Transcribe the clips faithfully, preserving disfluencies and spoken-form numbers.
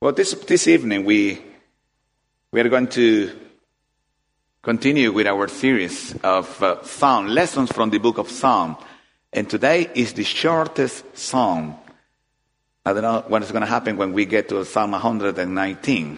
Well, this this evening we we are going to continue with our series of uh, Psalm lessons from the book of Psalm, and today is the shortest Psalm. I don't know what is going to happen when we get to Psalm one hundred nineteen.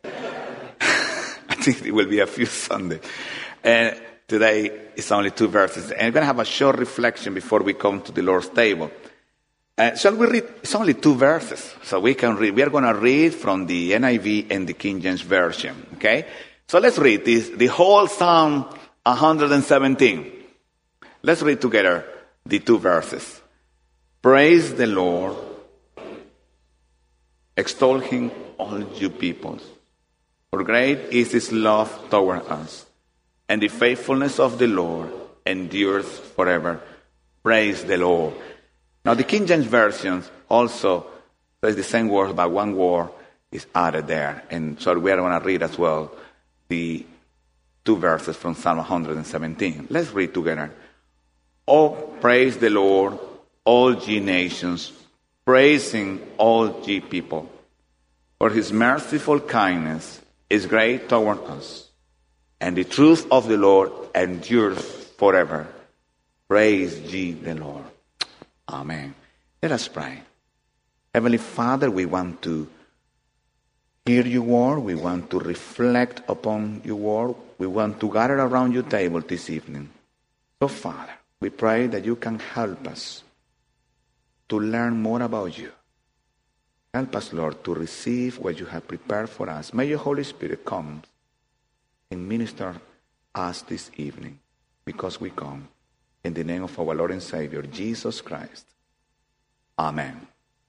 I think it will be a few Sundays. And today it's only two verses, and we're going to have a short reflection before we come to the Lord's table. Uh, shall we read? It's only two verses, so we can read. We are going to read from the N I V and the King James Version, okay? So let's read this, the whole Psalm one hundred seventeen. Let's read together the two verses. Praise the Lord. Extol him, all you peoples. For great is his love toward us, and the faithfulness of the Lord endures forever. Praise the Lord. Now, the King James Version also says the same word, but one word is added there. And so we are going to read as well the two verses from Psalm one hundred seventeen. Let's read together. Oh, praise the Lord, all ye nations. Praise him, all ye people. For his merciful kindness is great toward us, and the truth of the Lord endures forever. Praise ye the Lord. Amen. Let us pray. Heavenly Father, we want to hear your word. We want to reflect upon your word. We want to gather around your table this evening. So, Father, we pray that you can help us to learn more about you. Help us, Lord, to receive what you have prepared for us. May your Holy Spirit come and minister us this evening, because we come in the name of our Lord and Savior, Jesus Christ. Amen.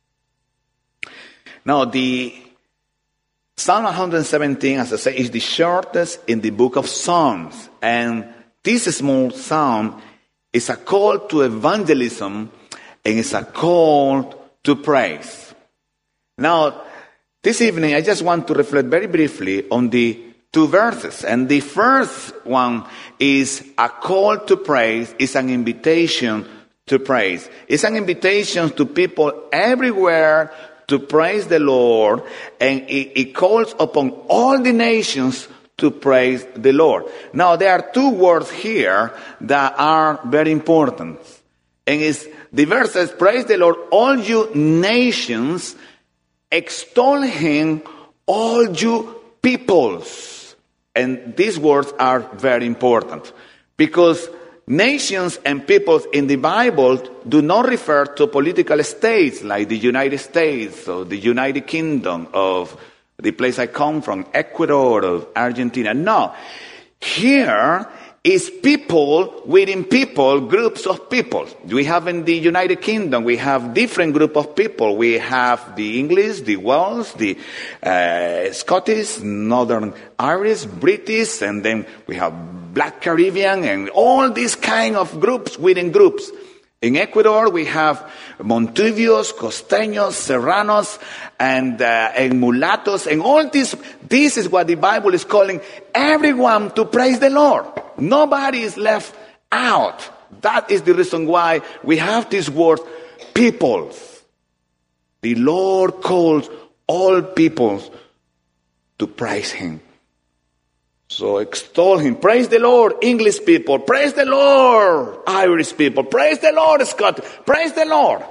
Now, the Psalm one hundred seventeen, as I say, is the shortest in the book of Psalms. And this small psalm is a call to evangelism, and it's a call to praise. Now, this evening, I just want to reflect very briefly on the two verses. And the first one is a call to praise, is an invitation to praise. It's an invitation to people everywhere to praise the Lord, and it, it calls upon all the nations to praise the Lord. Now, there are two words here that are very important. And it's, the verse says, praise the Lord, all you nations, extol him, all you peoples. And these words are very important, because nations and peoples in the Bible do not refer to political states like the United States or the United Kingdom of the place I come from, Ecuador or Argentina. No. Here is people within people, groups of people. We have in the United Kingdom, we have different group of people. We have the English, the Welsh, the uh, Scottish, Northern Irish, British, and then we have Black Caribbean, and all these kind of groups within groups. In Ecuador, we have Montevios, Costeños, Serranos, and, uh, and Mulattos, and all this. This is what the Bible is calling everyone to praise the Lord. Nobody is left out. That is the reason why we have this word, peoples. The Lord calls all peoples to praise him. So extol him. Praise the Lord, English people. Praise the Lord, Irish people. Praise the Lord, Scott. Praise the Lord.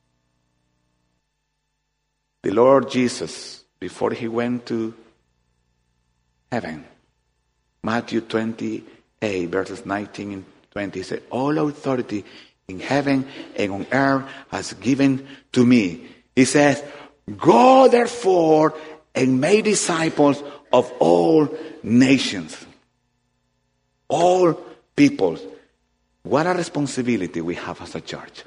The Lord Jesus, before he went to heaven, Matthew twenty-eight, verses nineteen and twenty, he said, all authority in heaven and on earth has given to me. He says, go therefore and make disciples of all nations, all peoples. What a responsibility we have as a church.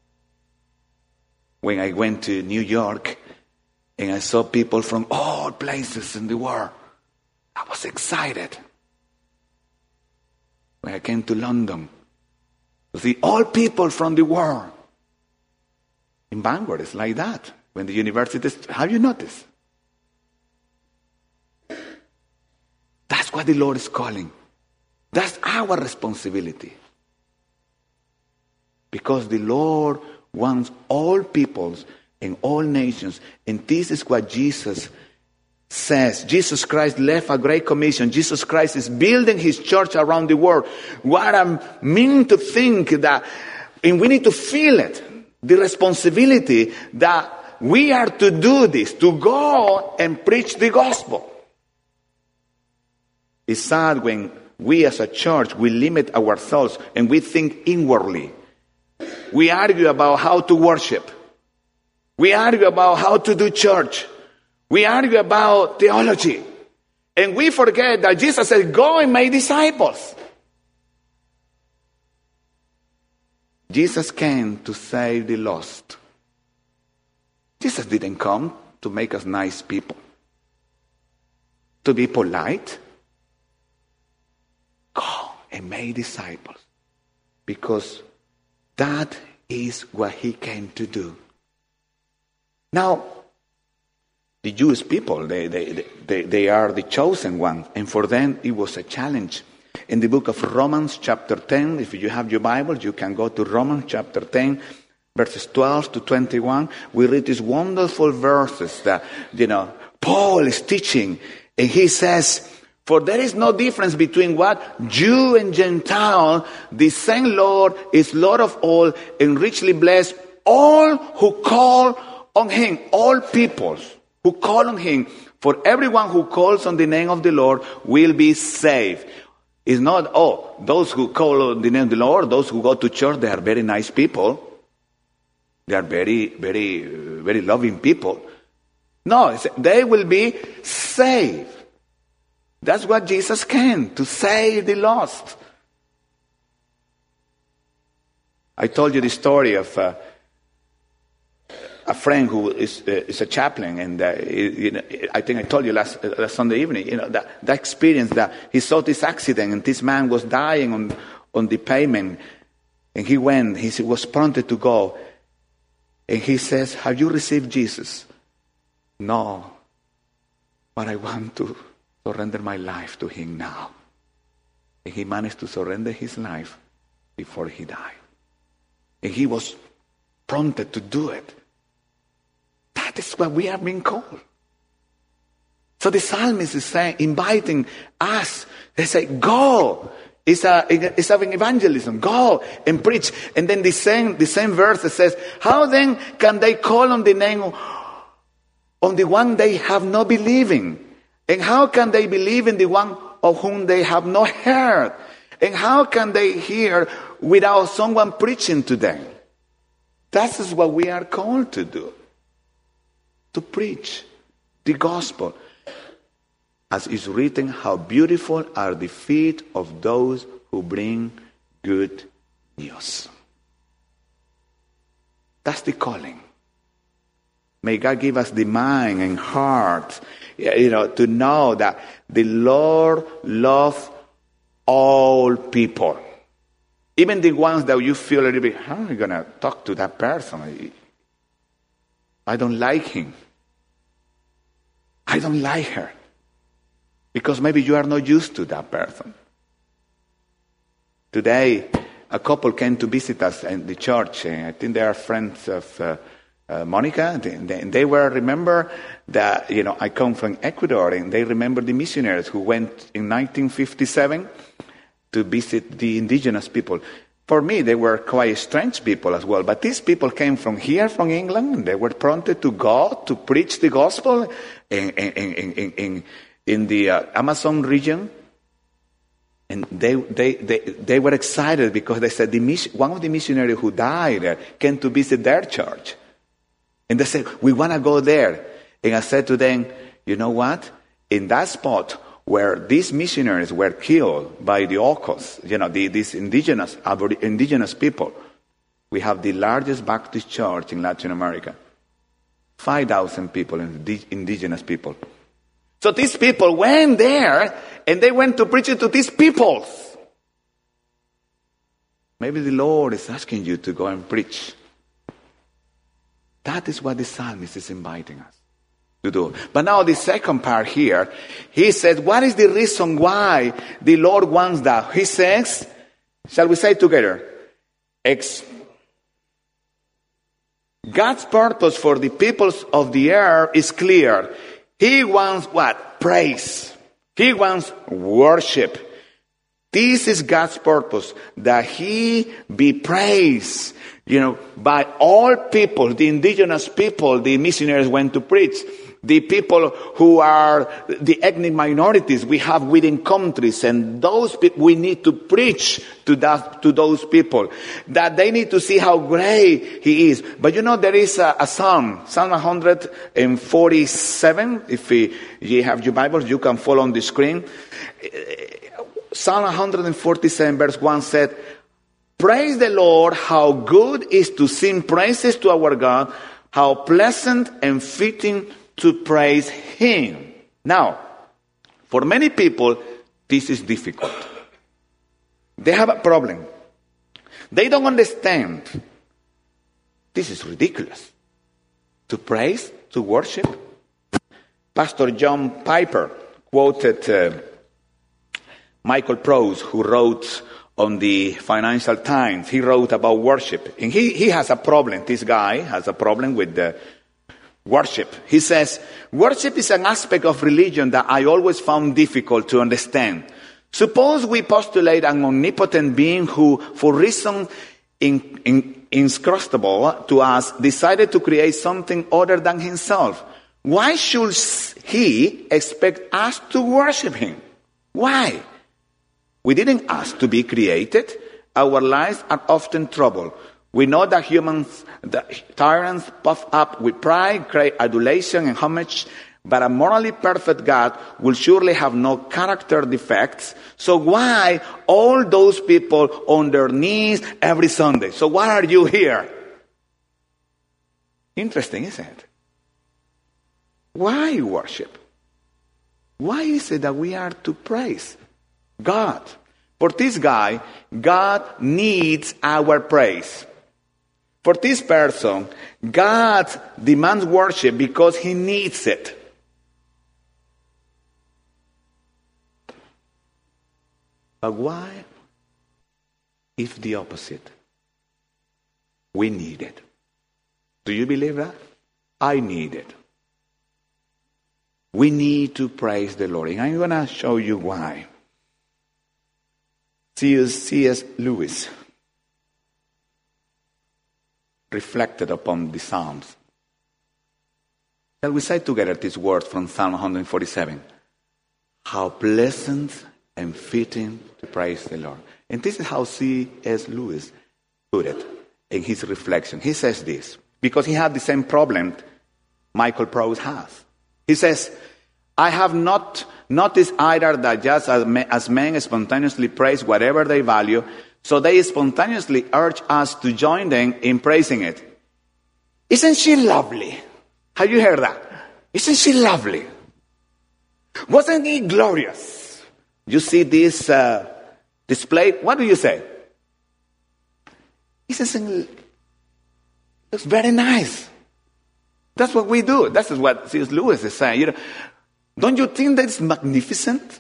When I went to New York and I saw people from all places in the world, I was excited. When I came to London, to see all people from the world. In Bangor, it's like that. When the universities, have you noticed? That's what the Lord is calling. That's our responsibility. Because the Lord wants all peoples in all nations. And this is what Jesus says. Jesus Christ left a great commission. Jesus Christ is building his church around the world. What I mean to think that, and we need to feel it, the responsibility that we are to do this, to go and preach the gospel. It's sad when we as a church, we limit ourselves and we think inwardly. We argue about how to worship. We argue about how to do church. We argue about theology. And we forget that Jesus said, go and make disciples. Jesus came to save the lost. Jesus didn't come to make us nice people, to be polite. Go and make disciples, because that is what he came to do. Now, the Jewish people, they, they, they, they are the chosen one, and for them it was a challenge. In the book of Romans chapter ten, if you have your Bible, you can go to Romans chapter ten, verses twelve to twenty-one. We read these wonderful verses that, you know, Paul is teaching, and he says, for there is no difference between what Jew and Gentile, the same Lord is Lord of all, and richly bless all who call on him, all peoples who call on him. For everyone who calls on the name of the Lord will be saved. It's not, oh, those who call on the name of the Lord, those who go to church, they are very nice people. They are very, very, very loving people. No, they will be saved. That's what Jesus came, to save the lost. I told you the story of uh, a friend who is, uh, is a chaplain, and uh, you know, I think I told you last, uh, last Sunday evening, you know, that, that experience that he saw this accident, and this man was dying on, on the pavement, and he went, he was prompted to go, and he says, have you received Jesus? No, but I want to surrender my life to him now. And he managed to surrender his life before he died. And he was prompted to do it. That is what we have been called. So the psalmist is saying, inviting us. They say, go. It's a, it's an evangelism. Go and preach. And then the same, the same verse says, how then can they call on the name of, on the one they have not believing? And how can they believe in the one of whom they have not heard? And how can they hear without someone preaching to them? That is what we are called to do. To preach the gospel. As is written, how beautiful are the feet of those who bring good news. That's the calling. May God give us the mind and heart, you know, to know that the Lord loves all people. Even the ones that you feel a little bit, how am I going to talk to that person? I don't like him. I don't like her. Because maybe you are not used to that person. Today, a couple came to visit us in the church. I think they are friends of uh, uh, Monica. They, they, they were, remember that, you know, I come from Ecuador, and they remember the missionaries who went in nineteen fifty-seven to visit the indigenous people. For me, they were quite strange people as well. But these people came from here, from England, and they were prompted to go to preach the gospel in, in, in, in, in, in the uh, Amazon region. And they, they, they, they were excited because they said the mission, one of the missionaries who died there came to visit their church. And they said, we want to go there. And I said to them, you know what? In that spot where these missionaries were killed by the Ocos, you know, the, these indigenous, indigenous people, we have the largest Baptist church in Latin America. five thousand people, indigenous people. So these people went there, and they went to preach it to these peoples. Maybe the Lord is asking you to go and preach. That is what the psalmist is inviting us to do. But now the second part here, he says, what is the reason why the Lord wants that? He says, shall we say together? Ex- God's purpose for the peoples of the earth is clear. He wants what? Praise. He wants worship. This is God's purpose, that He be praised, you know, by all people, the indigenous people, the missionaries went to preach, the people who are the ethnic minorities we have within countries, and those people, we need to preach to that, to those people, that they need to see how great He is. But you know, there is a, a psalm, Psalm one forty-seven. If we, you have your Bibles, you can follow on the screen. Psalm one forty-seven verse one said, "Praise the Lord, how good is to sing praises to our God, how pleasant and fitting to praise Him." Now, for many people, this is difficult. They have a problem. They don't understand. This is ridiculous. To praise, to worship. Pastor John Piper quoted uh, Michael Prose, who wrote on the Financial Times. He wrote about worship. And he, he has a problem. This guy has a problem with the worship. He says, "Worship is an aspect of religion that I always found difficult to understand. Suppose we postulate an omnipotent being who, for reason in, in, inscrutable to us, decided to create something other than Himself. Why should He expect us to worship Him? Why? We didn't ask to be created. Our lives are often troubled. We know that humans, the tyrants puff up with pride, crave adulation and homage, but a morally perfect God will surely have no character defects. So why all those people on their knees every Sunday? So why are you here?" Interesting, isn't it? Why worship? Why is it that we are to praise God? For this guy, God needs our praise. For this person, God demands worship because He needs it. But why if the opposite? We need it. Do you believe that? I need it. We need to praise the Lord. And I'm going to show you why. C S Lewis reflected upon the Psalms. Shall we say together this word from Psalm one forty-seven? How pleasant and fitting to praise the Lord. And this is how C S Lewis put it in his reflection. He says this, because he had the same problem Michael Prose has. He says, "I have not noticed either that just as men, as men spontaneously praise whatever they value, so they spontaneously urge us to join them in praising it. Isn't she lovely?" Have you heard that? Isn't she lovely? Wasn't it glorious? You see this uh, display? What do you say? Isn't looks very nice. That's what we do. That's what C S Lewis is saying. You know, don't you think that's magnificent?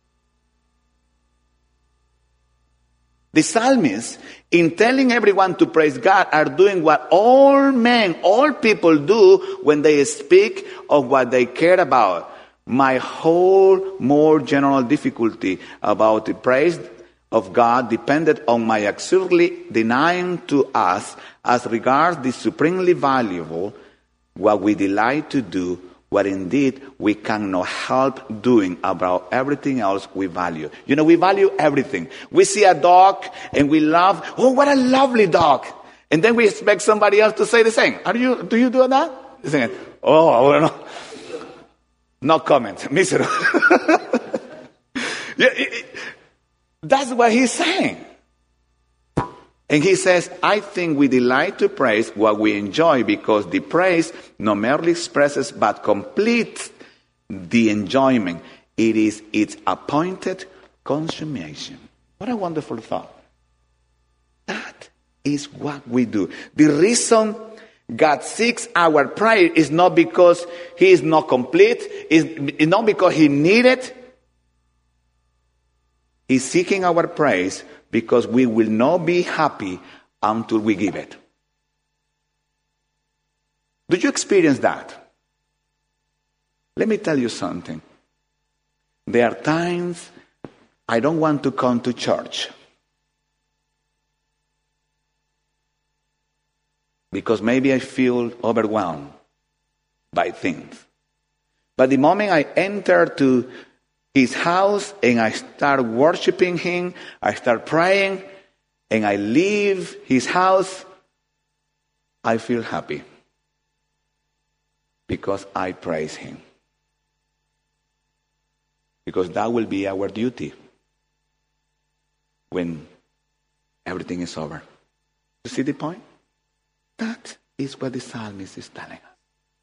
The psalmists, in telling everyone to praise God, are doing what all men, all people do when they speak of what they care about. My whole more general difficulty about the praise of God depended on my absurdly denying to us, as regards the supremely valuable, what we delight to do, what indeed we cannot help doing about everything else we value. You know, we value everything. We see a dog and we love, oh, what a lovely dog. And then we expect somebody else to say the same. Are you, do you do that? Isn't it? Oh, well, no. No comment. Miserable. Yeah, it, it, that's what he's saying. And he says, I think we delight to praise what we enjoy, because the praise not merely expresses but completes the enjoyment. It is its appointed consummation. What a wonderful thought. That is what we do. The reason God seeks our praise is not because He is not complete, is not because He needs it. He's seeking our praise because we will not be happy until we give it. Do you experience that? Let me tell you something. There are times I don't want to come to church because maybe I feel overwhelmed by things. But the moment I enter to his house and I start worshiping him, I start praying, and I leave his house, I feel happy because I praise him. Because that will be our duty when everything is over. You see the point? That is what the psalmist is telling us.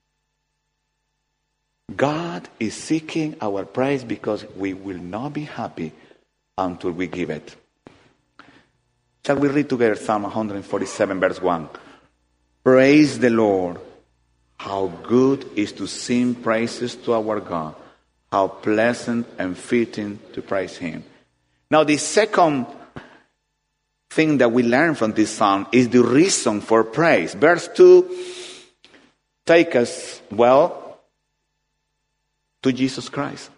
God is seeking our praise because we will not be happy until we give it. Shall we read together Psalm one forty-seven verse one? Praise the Lord. How good is to sing praises to our God. How pleasant and fitting to praise him. Now the second thing that we learn from this psalm is the reason for praise. Verse two take us, well, to Jesus Christ.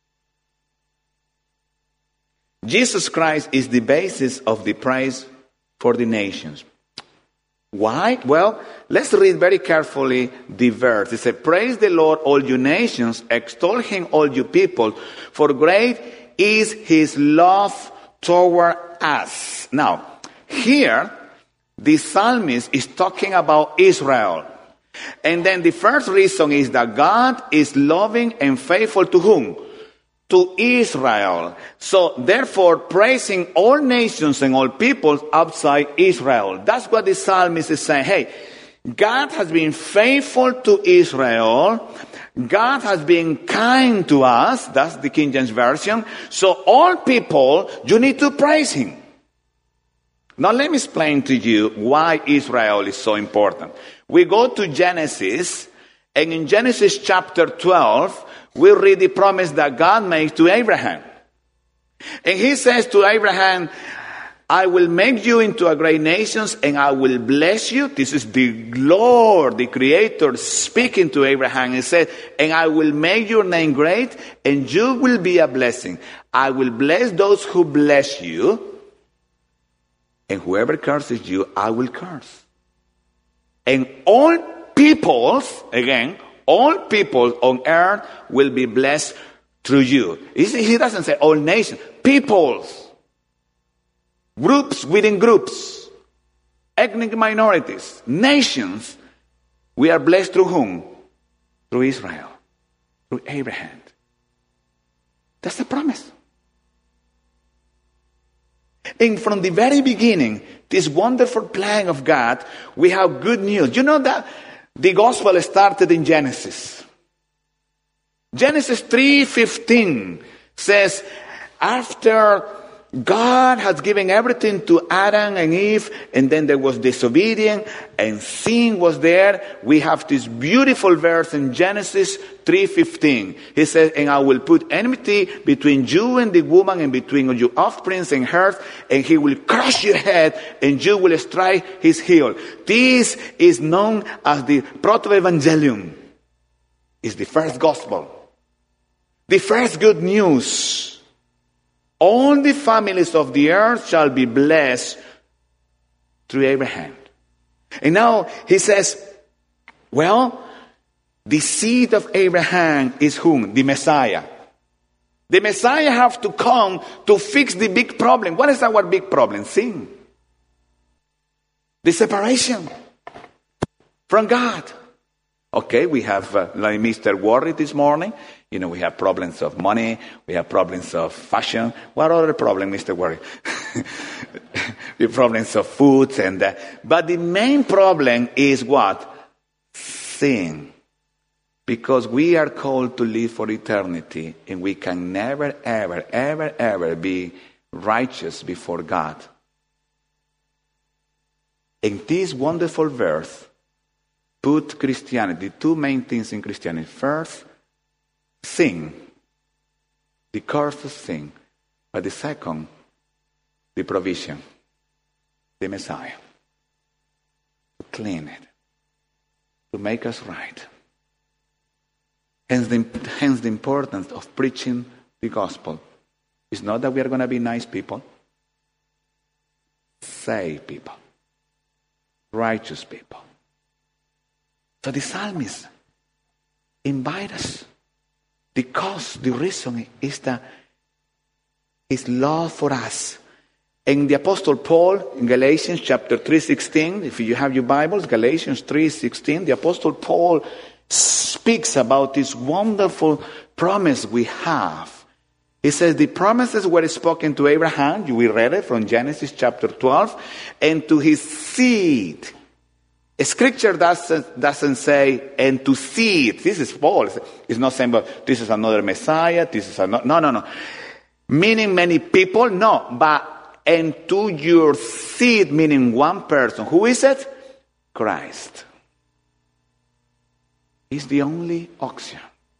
Jesus Christ is the basis of the praise for the nations. Why? Well, let's read very carefully the verse. It says, praise the Lord, all you nations, extol him, all you people, for great is his love toward us. Now, here, the psalmist is talking about Israel. And then the first reason is that God is loving and faithful to whom? To Israel. So therefore, praising all nations and all peoples outside Israel. That's what the psalmist is saying. Hey, God has been faithful to Israel. God has been kind to us. That's the King James Version. So all people, you need to praise him. Now let me explain to you why Israel is so important. We go to Genesis, and in Genesis chapter twelve, we read the promise that God made to Abraham. And he says to Abraham, I will make you into a great nation and I will bless you. This is the Lord, the Creator, speaking to Abraham. He said, and I will make your name great and you will be a blessing. I will bless those who bless you, and whoever curses you, I will curse. And all peoples, again, all people on earth will be blessed through you. He doesn't say all nations. Peoples. Groups within groups. Ethnic minorities. Nations. We are blessed through whom? Through Israel. Through Abraham. That's the promise. And from the very beginning, this wonderful plan of God, we have good news. You know that the gospel started in Genesis. Genesis three fifteen says, after God has given everything to Adam and Eve, and then there was disobedience, and sin was there, we have this beautiful verse in Genesis three fifteen. He says, and I will put enmity between you and the woman, and between your offspring and hers, and he will crush your head, and you will strike his heel. This is known as the Proto-Evangelium. It's the first gospel. The first good news. All the families of the earth shall be blessed through Abraham. And now he says, well, the seed of Abraham is whom? The Messiah. The Messiah have to come to fix the big problem. What is our big problem? Sin. The separation from God. Okay, we have, uh, like Mister Worry this morning, you know, we have problems of money, we have problems of fashion. What other problem, Mister Worry? We have problems of food, and uh, but the main problem is what? Sin. Because we are called to live for eternity, and we can never, ever, ever, ever be righteous before God. In this wonderful verse, put Christianity, two main things in Christianity. First, sin, the curse of sin. But the second, the provision, the Messiah. To clean it, to make us right. Hence the, hence the importance of preaching the gospel. It's not that we are going to be nice people, saved people, righteous people. So the psalmist invite us because the reason is that his love for us. And the Apostle Paul in Galatians chapter three sixteen, if you have your Bibles, Galatians three sixteen, the Apostle Paul speaks about this wonderful promise we have. He says the promises were spoken to Abraham, we read it from Genesis chapter twelve, and to his seed. Scripture doesn't, doesn't say, and to seed. This is Paul. It's not saying, but this is another Messiah, this is another, no, no, no. Meaning many people, no, but and to your seed, meaning one person. Who is it? Christ. He's the only option.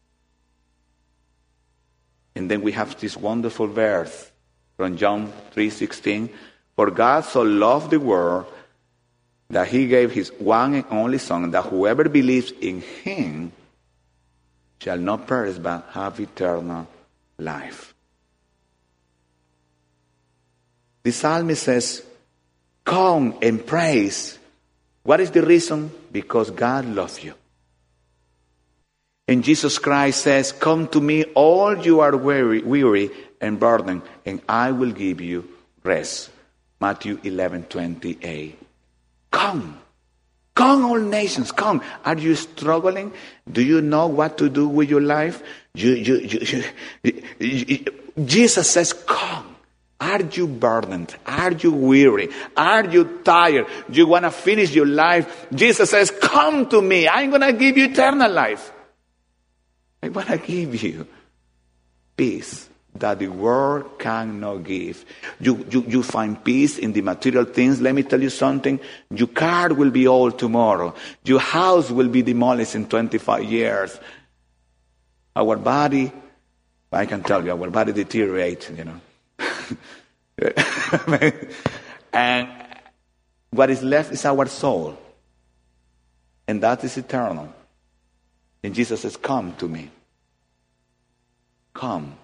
And then we have this wonderful verse from John three sixteen. For God so loved the world that he gave his one and only Son, that whoever believes in him shall not perish but have eternal life. The psalmist says, come and praise. What is the reason? Because God loves you. And Jesus Christ says, come to me, all you are weary, weary and burdened, and I will give you rest. Matthew eleven twenty-eight. Come. Come, all nations, come. Are you struggling? Do you know what to do with your life? You, you, you, you, you, Jesus says, come. Are you burdened? Are you weary? Are you tired? Do you want to finish your life? Jesus says, come to me. I'm going to give you eternal life. I want to give you peace that the world cannot give. You, you, you find peace in the material things. Let me tell you something. Your car will be old tomorrow. Your house will be demolished in twenty-five years. Our body, I can tell you, our body deteriorates, you know. And what is left is our soul. And that is eternal. And Jesus says, come to me. Come.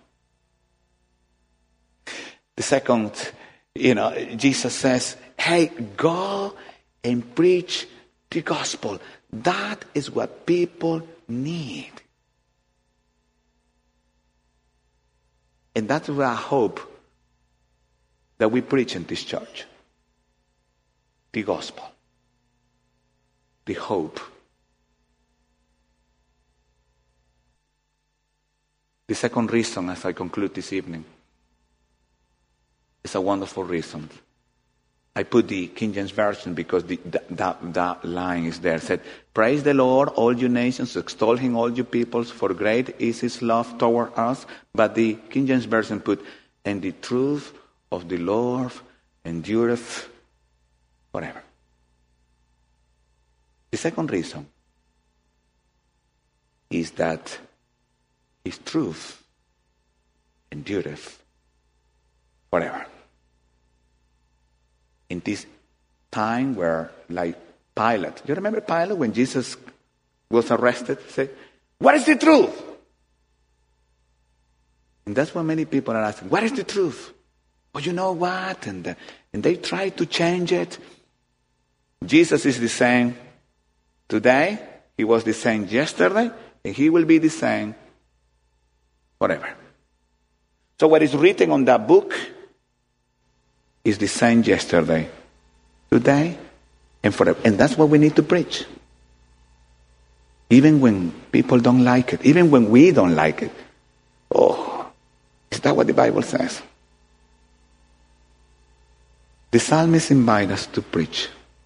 The second, you know, Jesus says, hey, go and preach the gospel. That is what people need. And that's what I hope that we preach in this church. The gospel. The hope. The second reason, as I conclude this evening, is a wonderful reason. I put the King James Version because the, the, that, that line is there. It said, praise the Lord, all you nations, extol him, all you peoples, for great is his love toward us. But the King James Version put, and the truth of the Lord endureth forever. The second reason is that his truth endureth forever. In this time where, like Pilate, you remember Pilate when Jesus was arrested? Say, what is the truth? And that's what many people are asking. What is the truth? Oh, you know what? And, uh, and they try to change it. Jesus is the same today. He was the same yesterday. And he will be the same forever. So what is written on that book is the same yesterday, today, and forever. And that's what we need to preach. Even when people don't like it. Even when we don't like it. Oh, is that what the Bible says? The psalmist invites us to preach.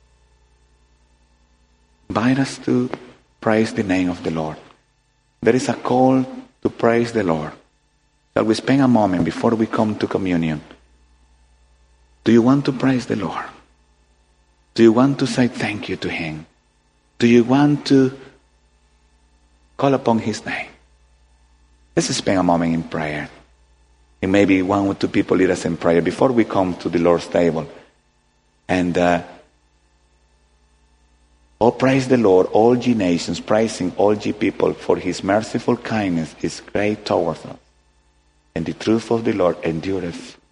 Invite us to praise the name of the Lord. There is a call to praise the Lord. Shall we spend a moment before we come to communion? Do you want to praise the Lord? Do you want to say thank you to him? Do you want to call upon his name? Let's spend a moment in prayer. And maybe one or two people lead us in prayer before we come to the Lord's table. And uh, Oh, praise the Lord, all ye nations, praising all ye people, for his merciful kindness is great towards us, and the truth of the Lord endureth